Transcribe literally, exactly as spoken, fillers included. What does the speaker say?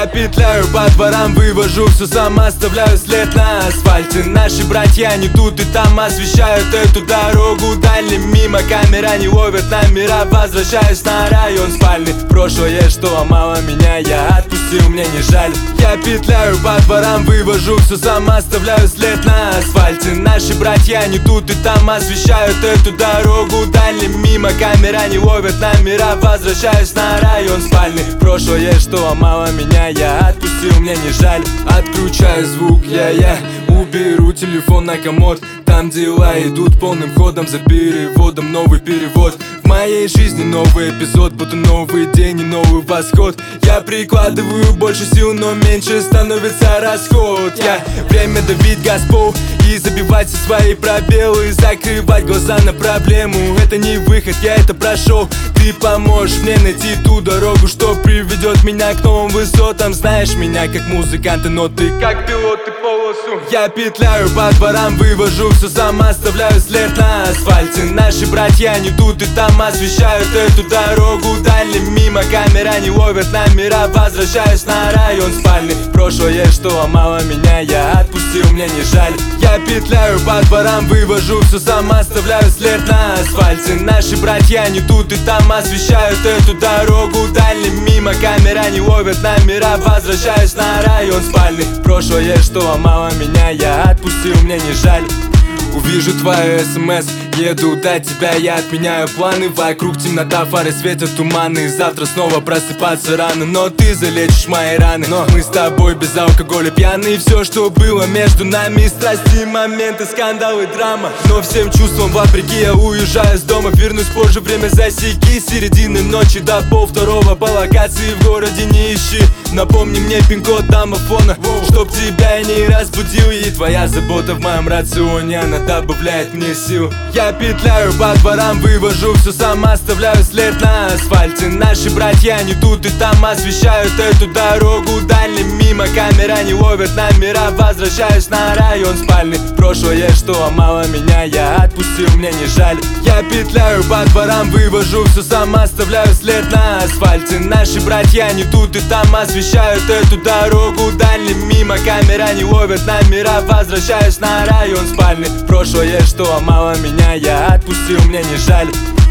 петляю по дворам, вывожу все сам, оставляю след на асфальте. Наши братья не тут и там освещают эту дорогу дальним. Мимо камера не ловят номера, возвращаюсь на район спальный. Прошлое, что ломало меня, я отпустил, мне не жаль. Я петляю по дворам, вывожу все сам, оставляю след на асфальте. Наши братья не тут и там освещают эту дорогу дальним. Мимо камера не ловят номера, возвращаюсь на район спальный. Прошлое, что ломало меня, я отпустил, мне не жаль. Отключаю звук, я-я, уберу телефон на комод. Там дела идут полным ходом, за переводом новый перевод. В моей жизни новый эпизод, будто новый день и новый восход. Я прикладываю больше сил, но меньше становится расход. Я время давить газ пол и забивать все свои пробелы, закрывать глаза на проблему. Это не выход, я это прошел. Ты поможешь мне найти ту дорогу, что приведет меня к новым высотам. Знаешь меня как музыканта, но ты как пилот и полосу. Я петляю по дворам, вывожу все сам, оставляю след на асфальте. Наши братья не тут и там освещают эту дорогу дальним. Мимо камера не ловят номера, возвращаюсь на район спальный. Прошлое, что ломало меня, я отпустил, мне не жаль. Я петляю по дворам, вывожу все сам, оставляю след на асфальте. Наши братья не тут и там освещают эту дорогу дальним. Мимо камера не ловят номера, возвращаюсь на район спальный. Прошлое, что ломало меня, я отпустил, мне не жаль. Увижу твою смс, еду до тебя, я отменяю планы. Вокруг темнота, фары светят туманы. Завтра снова просыпаться рано, но ты залечишь мои раны. Но мы с тобой без алкоголя пьяны. Все, что было между нами, страсти, моменты, скандалы, драма. Но всем чувствам вопреки я уезжаю с дома. Вернусь позже, время засеки. С середины ночи до пол второго по локации в городе не ищи. Напомни мне пин-код домофона, чтоб тебя я не разбудил. И твоя забота в моем рационе, она добавляет мне сил. Я петляю по дворам, вывожу все сам, оставляю след на асфальте. Наши братья не тут и там освещают эту дорогу дальним. Мимо камера не ловят номера, возвращаюсь на район спальный. Прошлое, что ломало меня, я отпустил, мне не жаль. Я петляю по дворам, вывожу все сам, оставляю след на асфальте. Наши братья не тут и там освещают эту дорогу дальним. Мимо камера не ловят номера, возвращаюсь на район спальный. Прошлое, что ломало меня, я отпустил, мне не жаль.